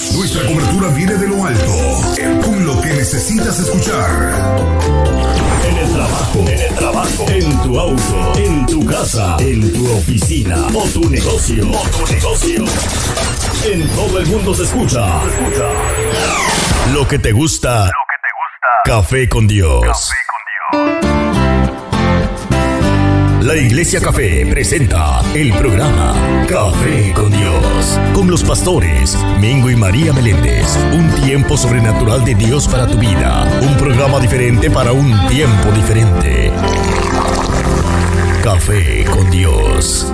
Nuestra cobertura viene de lo alto, con lo que necesitas escuchar. En el trabajo, en tu auto, en tu casa, en tu oficina o tu negocio. En todo el mundo se escucha. Lo que te gusta. Café con Dios. La Iglesia Café presenta el programa Café con Dios, con los pastores Mingo y María Meléndez. Un tiempo sobrenatural de Dios para tu vida. Un programa diferente para un tiempo diferente. Café con Dios.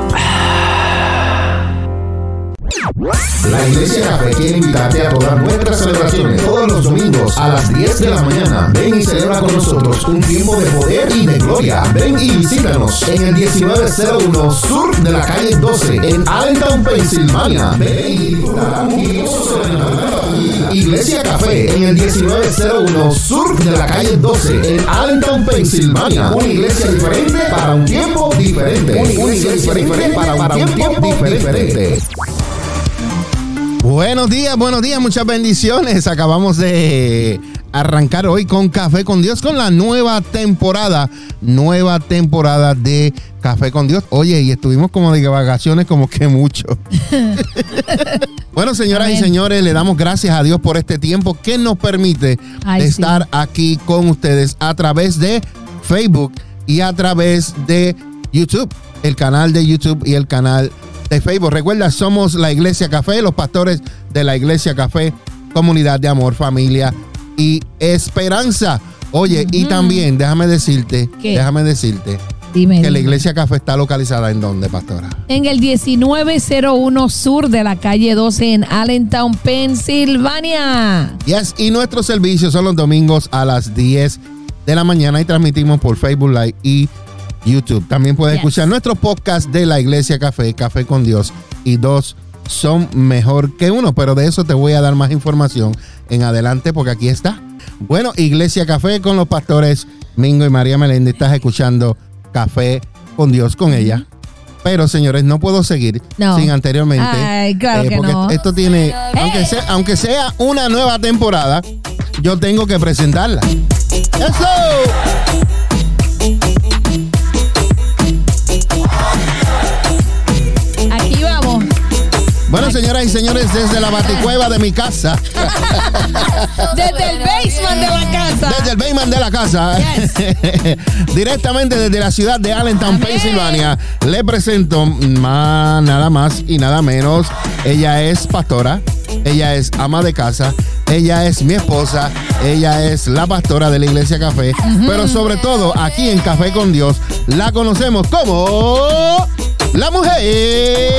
La Iglesia Café quiere invitarte a todas nuestras celebraciones todos los domingos a las 10 de la mañana. Ven y celebra con nosotros un tiempo de poder y de gloria. Ven y visítanos en el 1901 Sur de la calle 12 en Allentown, Pensilvania. Ven y disfruta un tiempo sobrenatural. Iglesia Café en el 1901 Sur de la calle 12 en Allentown, Pensilvania. Una iglesia diferente para un tiempo diferente. Una iglesia diferente para un tiempo diferente. Buenos días, muchas bendiciones. Acabamos de arrancar hoy con Café con Dios, con la nueva temporada de Café con Dios. Oye, y estuvimos como de vacaciones, como que mucho. Bueno, señoras y señores, le damos gracias a Dios por este tiempo que nos permite estar aquí con ustedes a través de Facebook y a través de YouTube, el canal de YouTube y el canal de Facebook. Recuerda, somos la Iglesia Café, los pastores de la Iglesia Café, comunidad de amor, familia y esperanza. Oye, y también déjame decirte Dime. que la Iglesia Café está localizada ¿en dónde, pastora? En el 1901 Sur de la calle 12 en Allentown, Pensilvania. Yes, y nuestros servicios son los domingos a las 10 de la mañana y transmitimos por Facebook Live y YouTube. También puedes escuchar nuestro podcast de la Iglesia Café, Café con Dios, y dos son mejor que uno, pero de eso te voy a dar más información en adelante porque aquí está. Bueno, Iglesia Café con los pastores Mingo y María Meléndez. Estás escuchando Café con Dios con ella. Pero, señores, no puedo seguir sin anteriormente. Ay, claro que porque no. esto tiene, aunque sea una nueva temporada, yo tengo que presentarla. ¡Eso! Aquí vamos. Bueno, señoras y señores, desde la baticueva de mi casa. Desde el basement de la casa. Desde el basement de la casa. Yes. Directamente desde la ciudad de Allentown, Pensilvania, le presento nada más y nada menos. Ella es pastora, ella es ama de casa, ella es mi esposa, ella es la pastora de la Iglesia Café, pero sobre todo aquí en Café con Dios la conocemos como la mujer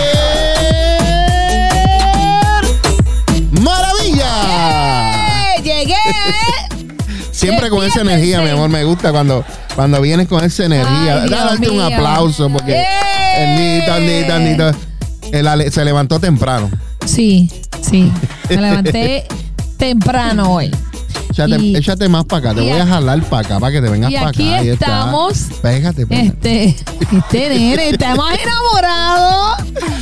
maravilla. Llegué. Siempre con esa energía, mi amor, me gusta cuando vienes con esa energía. Ay, darte un aplauso porque Nito se levantó temprano. Sí, me levanté temprano hoy. Échate más para acá, te voy a jalar para acá para que te vengas para acá. Y aquí estamos. Pégate. Nene, estamos enamorados.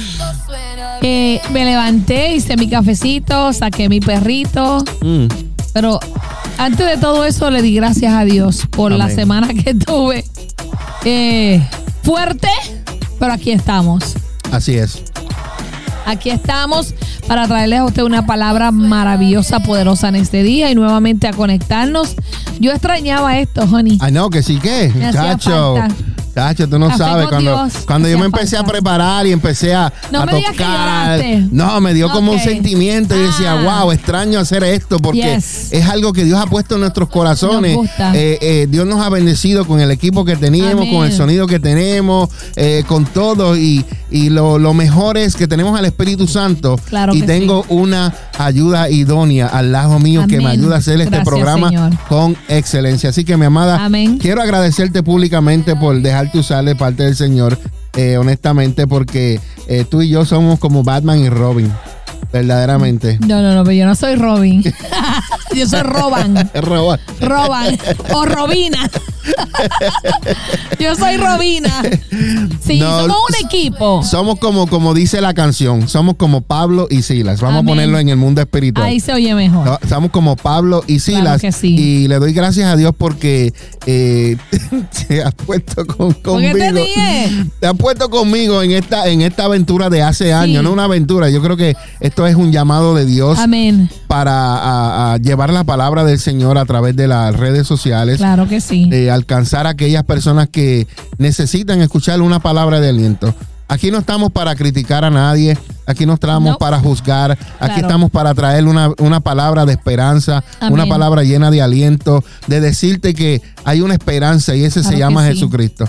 Me levanté, hice mi cafecito, saqué mi perrito. Pero antes de todo eso le di gracias a Dios por la semana que tuve. Fuerte, pero aquí estamos. Así es. Aquí estamos para traerles a usted una palabra maravillosa, poderosa en este día y nuevamente a conectarnos. Yo extrañaba esto, honey. Ay, no, que sí que, Tacho, tú no Café sabes, con cuando yo me empecé a preparar y empecé a No me digas que lloraste. no, me dio como un sentimiento y decía, wow, extraño hacer esto porque es algo que Dios ha puesto en nuestros corazones. Nos gusta. Dios nos ha bendecido con el equipo que teníamos, con el sonido que tenemos, con todo y lo mejor es que tenemos al Espíritu Santo y tengo una ayuda idónea al lado mío que me ayuda a hacer este programa, Señor, con excelencia. Así que, mi amada, quiero agradecerte públicamente por dejarte usar de parte del Señor, honestamente, porque tú y yo somos como Batman y Robin, verdaderamente. No, pero yo no soy Robin. Yo soy Roban. Roban o Robina. Yo soy Robina. Sí, No, somos un equipo. Somos como dice la canción, somos como Pablo y Silas. Vamos Amén. a ponerlo en el mundo espiritual. Ahí se oye mejor. No, somos como Pablo y Silas. Claro que sí. Y le doy gracias a Dios porque te has puesto conmigo. ¿Por qué te ríes? Te has puesto conmigo en esta aventura de hace años, no una aventura. Yo creo que esto es un llamado de Dios. Amén. Para a llevar la palabra del Señor a través de las redes sociales. Claro que sí. Alcanzar a aquellas personas que necesitan escuchar una palabra de aliento. Aquí no estamos para criticar a nadie, aquí no estamos para juzgar, aquí estamos para traer una palabra de esperanza, Amén. Una palabra llena de aliento, de decirte que hay una esperanza y ese se llama Jesucristo.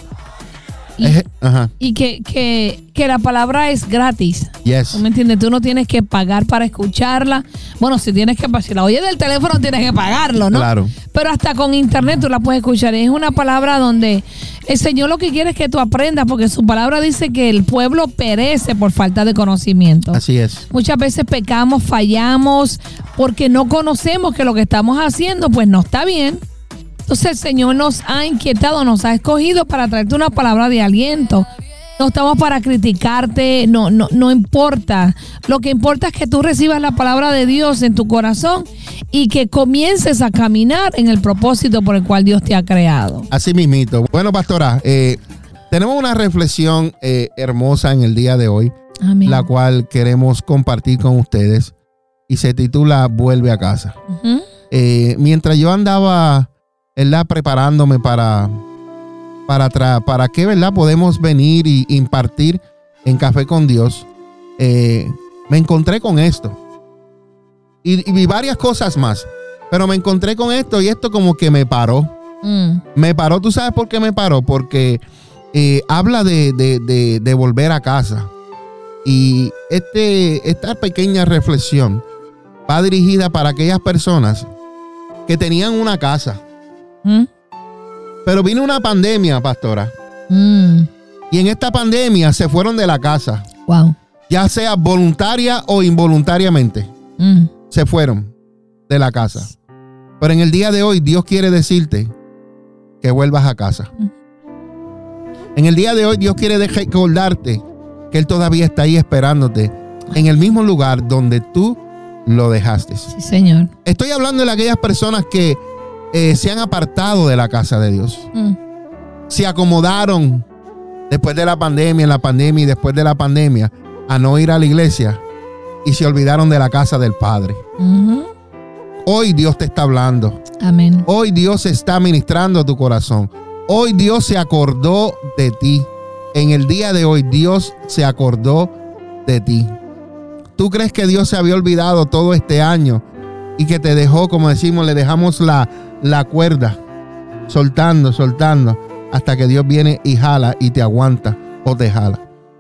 Y que la palabra es gratis. Yes. ¿Tú me entiendes? Tú no tienes que pagar para escucharla. Bueno, si la oyes del teléfono tienes que pagarlo, ¿no? Claro. Pero hasta con internet tú la puedes escuchar. Es una palabra donde el Señor lo que quiere es que tú aprendas, porque su palabra dice que el pueblo perece por falta de conocimiento. Así es. Muchas veces pecamos, fallamos, porque no conocemos que lo que estamos haciendo pues no está bien. Entonces el Señor nos ha inquietado, nos ha escogido para traerte una palabra de aliento. No estamos para criticarte, no importa. Lo que importa es que tú recibas la palabra de Dios en tu corazón y que comiences a caminar en el propósito por el cual Dios te ha creado. Así mismito. Bueno, pastora, tenemos una reflexión hermosa en el día de hoy, Amén. La cual queremos compartir con ustedes y se titula Vuelve a casa. Uh-huh. Mientras yo andaba, ¿verdad?, preparándome para que, ¿verdad?, podemos venir y impartir en Café con Dios, me encontré con esto y vi varias cosas más, pero me encontré con esto y esto como que me paró. Me paró. ¿Tú sabes por qué me paró? Porque habla de volver a casa, y esta pequeña reflexión va dirigida para aquellas personas que tenían una casa. Pero vino una pandemia, pastora. Y en esta pandemia se fueron de la casa. Wow. Ya sea voluntaria o involuntariamente. Se fueron de la casa. Pero en el día de hoy Dios quiere decirte que vuelvas a casa. En el día de hoy Dios quiere recordarte que Él todavía está ahí esperándote en el mismo lugar donde tú lo dejaste. Sí, Señor. Estoy hablando de aquellas personas que se han apartado de la casa de Dios. Se acomodaron después de la pandemia, en la pandemia y después de la pandemia, a no ir a la iglesia y se olvidaron de la casa del Padre. Hoy Dios te está hablando. Amén. Hoy Dios está ministrando a tu corazón. Hoy Dios se acordó de ti. En el día de hoy Dios se acordó de ti. ¿Tú crees que Dios se había olvidado todo este año y que te dejó, como decimos, le dejamos la cuerda, soltando, hasta que Dios viene y jala y te aguanta o te jala?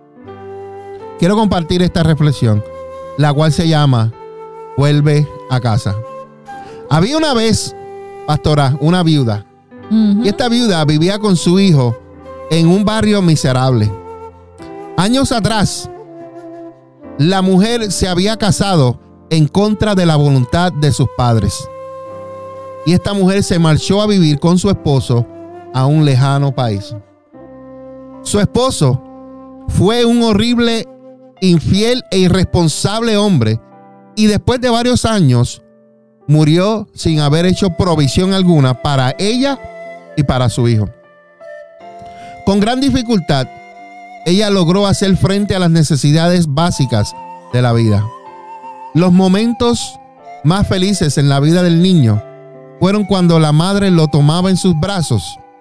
Quiero compartir esta reflexión, la cual se llama Vuelve a casa. Había una vez, pastora, una viuda. Y esta viuda vivía con su hijo en un barrio miserable. Años atrás, la mujer se había casado en contra de la voluntad de sus padres. Y esta mujer se marchó a vivir con su esposo a un lejano país. Su esposo fue un horrible, infiel e irresponsable hombre, y después de varios años murió sin haber hecho provisión alguna para ella y para su hijo. Con gran dificultad, ella logró hacer frente a las necesidades básicas de la vida. Los momentos más felices en la vida del niño fueron cuando la madre lo tomaba en sus brazos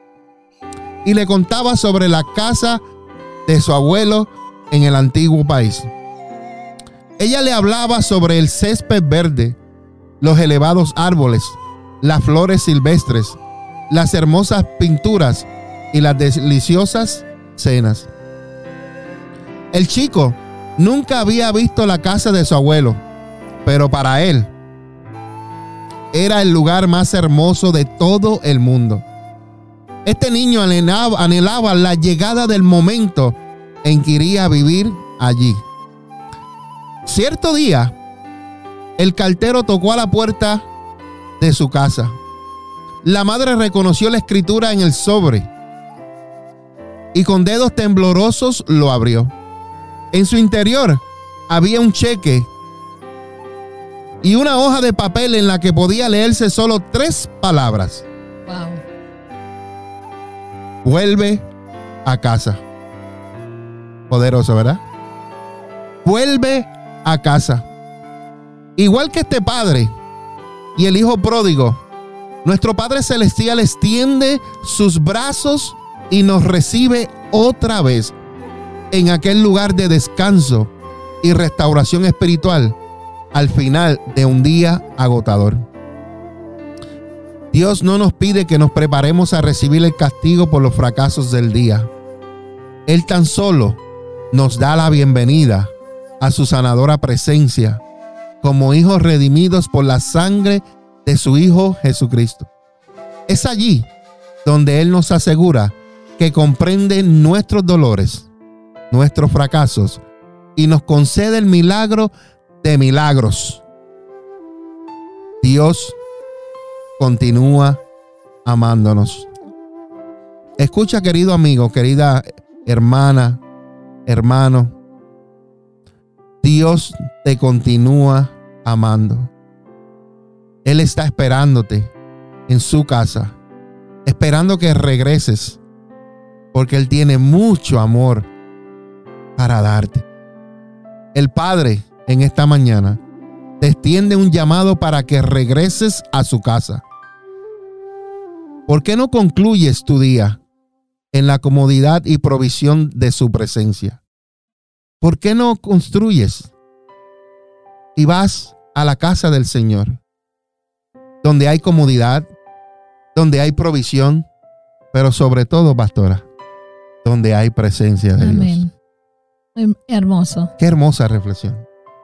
y le contaba sobre la casa de su abuelo en el antiguo país. Ella le hablaba sobre el césped verde, los elevados árboles, las flores silvestres, las hermosas pinturas y las deliciosas cenas. El chico nunca había visto la casa de su abuelo, pero para él era el lugar más hermoso de todo el mundo. Este niño anhelaba la llegada del momento en que iría a vivir allí. Cierto día, el cartero tocó a la puerta de su casa, la madre reconoció la escritura en el sobre y con dedos temblorosos lo abrió. En su interior había un cheque y una hoja de papel en la que podía leerse solo 3 palabras. Wow. Vuelve a casa. Poderoso, ¿verdad? Vuelve a casa. Igual que este padre y el hijo pródigo, nuestro Padre Celestial extiende sus brazos y nos recibe otra vez en aquel lugar de descanso y restauración espiritual al final de un día agotador. Dios no nos pide que nos preparemos a recibir el castigo por los fracasos del día. Él tan solo nos da la bienvenida a su sanadora presencia como hijos redimidos por la sangre de su Hijo Jesucristo. Es allí donde Él nos asegura que comprende nuestros dolores, nuestros fracasos y nos concede el milagro de milagros. Dios continúa amándonos. Escucha, querido amigo, querida hermana, hermano. Dios te continúa amando. Él está esperándote en su casa, esperando que regreses, porque Él tiene mucho amor para darte. El Padre en esta mañana te extiende un llamado para que regreses a su casa. ¿Por qué no concluyes tu día en la comodidad y provisión de su presencia? ¿Por qué no construyes y vas a la casa del Señor, donde hay comodidad, donde hay provisión, pero sobre todo, pastora, donde hay presencia de Amén. Dios? Hermoso. Qué hermosa reflexión.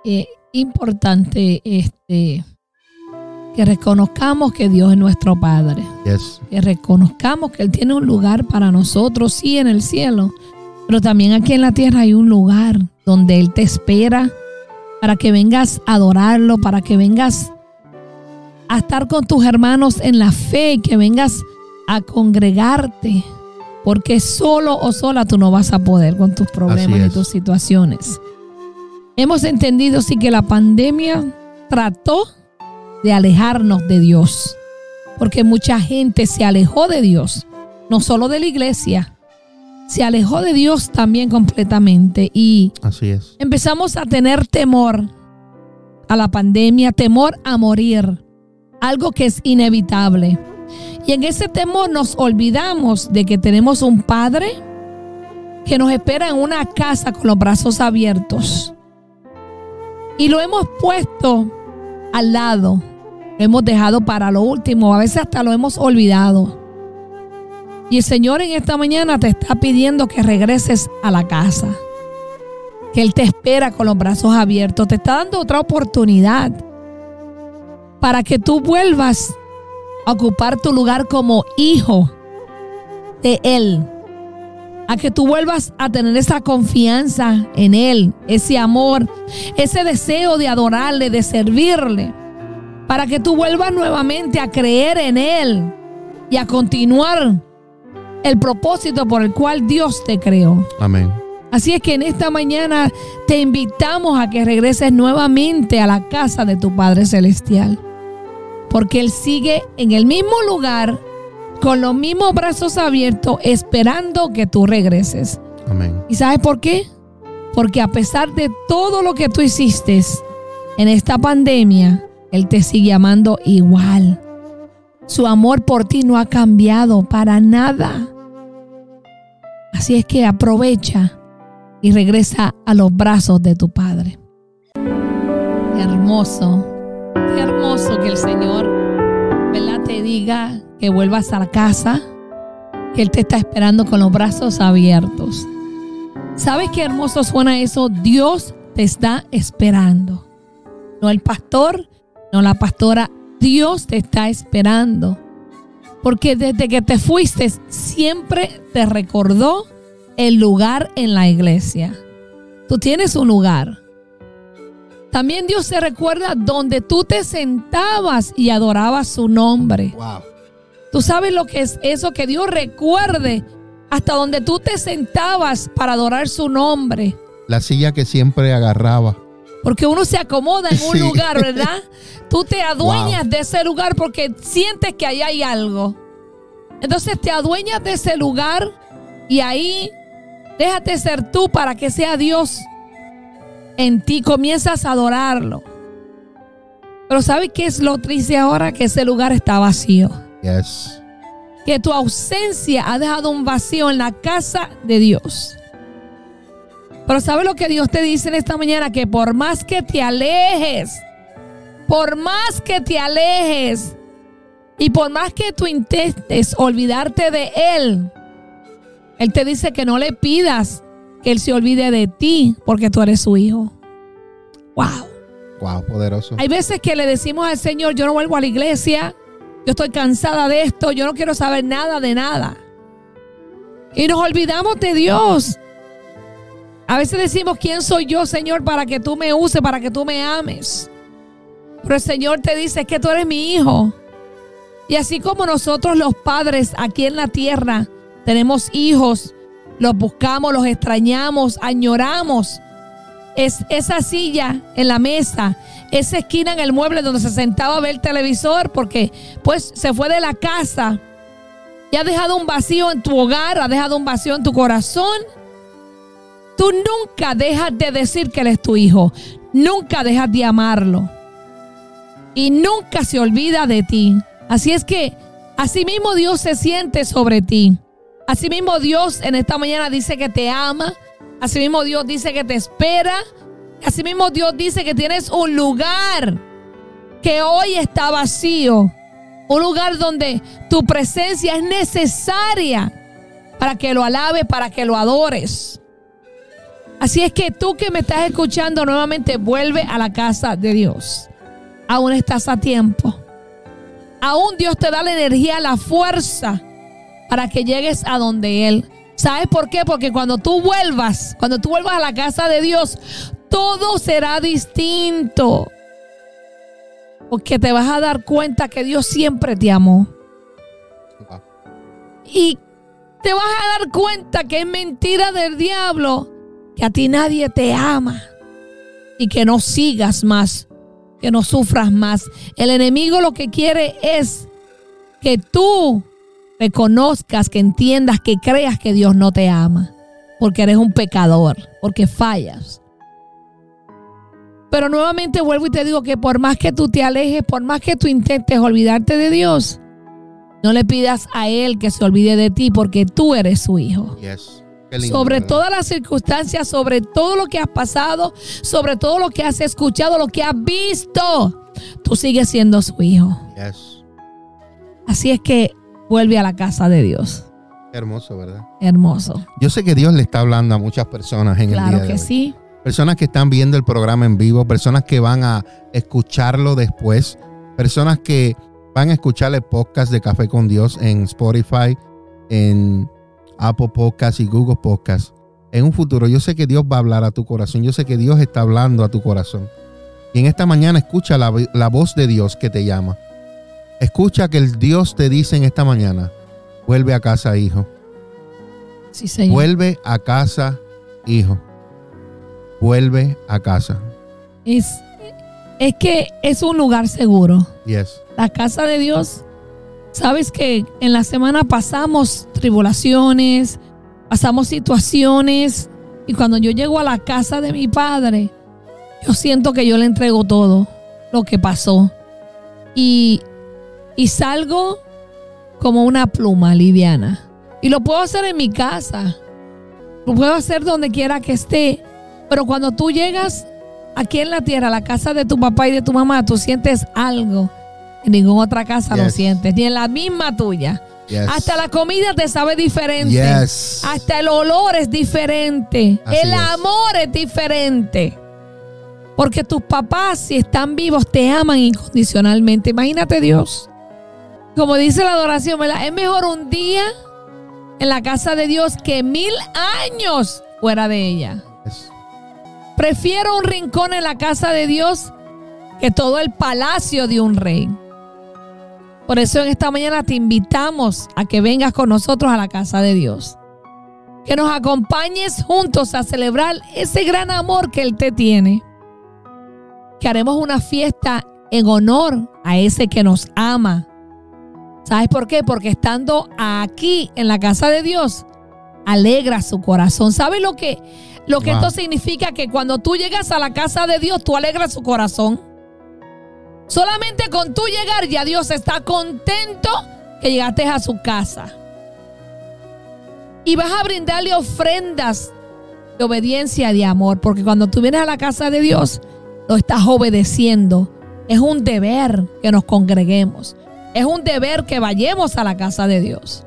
Importante que reconozcamos que Dios es nuestro Padre. Yes. Que reconozcamos que Él tiene un lugar para nosotros, sí, en el cielo, pero también aquí en la tierra hay un lugar donde Él te espera para que vengas a adorarlo, para que vengas a estar con tus hermanos en la fe, que vengas a congregarte, porque solo o sola tú no vas a poder con tus problemas y tus situaciones. Hemos entendido sí que la pandemia trató de alejarnos de Dios, porque mucha gente se alejó de Dios, no solo de la iglesia, se alejó de Dios también completamente y así es. Empezamos a tener temor a la pandemia, temor a morir, algo que es inevitable. Y en ese temor nos olvidamos de que tenemos un Padre que nos espera en una casa con los brazos abiertos. Y lo hemos puesto al lado, lo hemos dejado para lo último, a veces hasta lo hemos olvidado. Y el Señor en esta mañana te está pidiendo que regreses a la casa, que Él te espera con los brazos abiertos, te está dando otra oportunidad para que tú vuelvas a ocupar tu lugar como hijo de Él, a que tú vuelvas a tener esa confianza en Él, ese amor, ese deseo de adorarle, de servirle, para que tú vuelvas nuevamente a creer en Él y a continuar el propósito por el cual Dios te creó. Amén. Así es que en esta mañana te invitamos a que regreses nuevamente a la casa de tu Padre Celestial, porque Él sigue en el mismo lugar, con los mismos brazos abiertos, esperando que tú regreses. Amén. ¿Y sabes por qué? Porque a pesar de todo lo que tú hiciste en esta pandemia, Él te sigue amando igual. Su amor por ti no ha cambiado para nada. Así es que aprovecha y regresa a los brazos de tu Padre. Qué hermoso que el Señor, ¿verdad?, te diga que vuelvas a la casa, que Él te está esperando con los brazos abiertos. ¿Sabes qué hermoso suena eso? Dios te está esperando. No el pastor, no la pastora. Dios te está esperando, porque desde que te fuiste siempre te recordó el lugar en la iglesia. Tú tienes un lugar. También Dios se recuerda donde tú te sentabas y adorabas su nombre. Wow. Tú sabes lo que es eso, que Dios recuerde hasta donde tú te sentabas para adorar su nombre. La silla que siempre agarraba. Porque uno se acomoda en un Sí. lugar, ¿verdad? Tú te adueñas Wow. de ese lugar porque sientes que ahí hay algo. Entonces te adueñas de ese lugar y ahí déjate ser tú para que sea Dios en ti. Comienzas a adorarlo. Pero ¿sabes qué es lo triste ahora? Que ese lugar está vacío. Yes. Que tu ausencia ha dejado un vacío en la casa de Dios. Pero ¿sabes lo que Dios te dice en esta mañana? Que por más que te alejes, y por más que tú intentes olvidarte de Él, Él te dice que no le pidas que Él se olvide de ti, porque tú eres su hijo. Wow. Wow, poderoso. Hay veces que le decimos al Señor, yo no vuelvo a la iglesia, yo estoy cansada de esto, yo no quiero saber nada de nada. Y nos olvidamos de Dios. A veces decimos, ¿quién soy yo, Señor, para que tú me uses, para que tú me ames? Pero el Señor te dice, es que tú eres mi hijo. Y así como nosotros los padres aquí en la tierra tenemos hijos, los buscamos, los extrañamos, añoramos. Es esa silla en la mesa, esa esquina en el mueble donde se sentaba a ver el televisor, porque pues se fue de la casa y ha dejado un vacío en tu hogar, ha dejado un vacío en tu corazón. Tú nunca dejas de decir que Él es tu hijo, nunca dejas de amarlo y nunca se olvida de ti. Así es que así mismo Dios se siente sobre ti. Así mismo Dios en esta mañana dice que te ama. Así mismo Dios dice que te espera. Así mismo Dios dice que tienes un lugar que hoy está vacío. Un lugar donde tu presencia es necesaria para que lo alabes, para que lo adores. Así es que tú que me estás escuchando nuevamente, vuelve a la casa de Dios. Aún estás a tiempo. Aún Dios te da la energía, la fuerza para que llegues a donde Él. ¿Sabes por qué? Porque cuando tú vuelvas a la casa de Dios, todo será distinto. Porque te vas a dar cuenta que Dios siempre te amó. Y te vas a dar cuenta que es mentira del diablo, que a ti nadie te ama. Y que no sigas más, que no sufras más. El enemigo lo que quiere es que tú reconozcas, que entiendas, que creas que Dios no te ama, porque eres un pecador, porque fallas. Pero nuevamente vuelvo y te digo que por más que tú te alejes, por más que tú intentes olvidarte de Dios, no le pidas a Él que se olvide de ti, porque tú eres su hijo. Yes. Qué lindo, Sobre ¿verdad? todas las circunstancias, sobre todo lo que has pasado, sobre todo lo que has escuchado, lo que has visto, tú sigues siendo su hijo. Yes. Así es que vuelve a la casa de Dios. Qué hermoso, ¿verdad? Hermoso. Yo sé que Dios le está hablando a muchas personas en el día Claro de que hoy. sí. Personas que están viendo el programa en vivo, personas que van a escucharlo después, personas que van a escuchar el podcast de Café con Dios en Spotify, en Apple Podcasts y Google Podcasts. En un futuro, yo sé que Dios va a hablar a tu corazón. Yo sé que Dios está hablando a tu corazón. Y en esta mañana escucha la voz de Dios que te llama. Escucha que el Dios te dice en esta mañana: vuelve a casa, hijo. Sí, Señor. Vuelve a casa, hijo. Vuelve a casa. Es que es un lugar seguro. Yes. La casa de Dios. Sabes que en la semana pasamos tribulaciones, pasamos situaciones, y cuando yo llego a la casa de mi padre, yo siento que yo le entrego todo lo que pasó. Y salgo como una pluma liviana. Y lo puedo hacer en mi casa. Lo puedo hacer donde quiera que esté. Pero cuando tú llegas aquí en la tierra, a la casa de tu papá y de tu mamá, tú sientes algo. En ninguna otra casa lo Yes. sientes. Ni en la misma tuya. Yes. Hasta la comida te sabe diferente. Yes. Hasta el olor es diferente. Así El es. amor es diferente. Porque tus papás, si están vivos, te aman incondicionalmente. Imagínate Dios. Como dice la adoración, ¿verdad? Es mejor un día en la casa de Dios que 1000 años fuera de ella. Yes. Prefiero un rincón en la casa de Dios que todo el palacio de un rey. Por eso en esta mañana te invitamos a que vengas con nosotros a la casa de Dios. Que nos acompañes juntos a celebrar ese gran amor que Él te tiene. Que haremos una fiesta en honor a ese que nos ama. ¿Sabes por qué? Porque estando aquí en la casa de Dios, alegra su corazón. ¿Sabes lo que esto significa? Que cuando tú llegas a la casa de Dios, tú alegras su corazón. Solamente con tú llegar, ya Dios está contento que llegaste a su casa. Y vas a brindarle ofrendas de obediencia y de amor. Porque cuando tú vienes a la casa de Dios, lo estás obedeciendo. Es un deber que nos congreguemos. Es un deber que vayamos a la casa de Dios.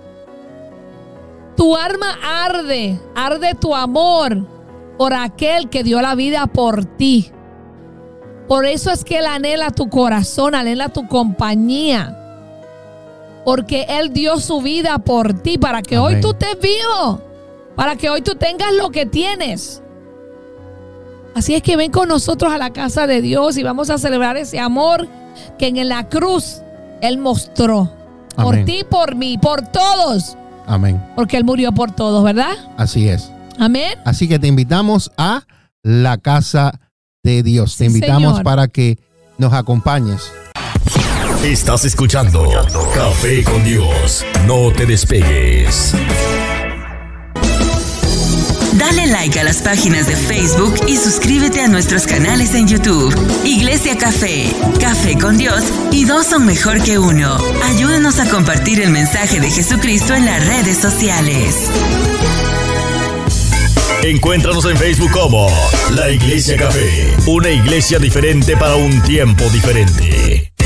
Tu alma arde tu amor por aquel que dio la vida por ti. Por eso es que Él anhela tu corazón, anhela tu compañía. Porque Él dio su vida por ti para que hoy tú estés vivo. Para que hoy tú tengas lo que tienes. Así es que ven con nosotros a la casa de Dios y vamos a celebrar ese amor que en la cruz Él mostró. Por ti, por mí, por todos. Amén. Porque Él murió por todos, ¿verdad? Así es. Amén. Así que te invitamos a la casa de Dios. Te invitamos, Señor, para que nos acompañes. Estás escuchando Café con Dios. No te despegues. Dale like a las páginas de Facebook y suscríbete a nuestros canales en YouTube. Iglesia Café, Café con Dios y dos son mejor que uno. Ayúdanos a compartir el mensaje de Jesucristo en las redes sociales. Encuéntranos en Facebook como La Iglesia Café, una iglesia diferente para un tiempo diferente.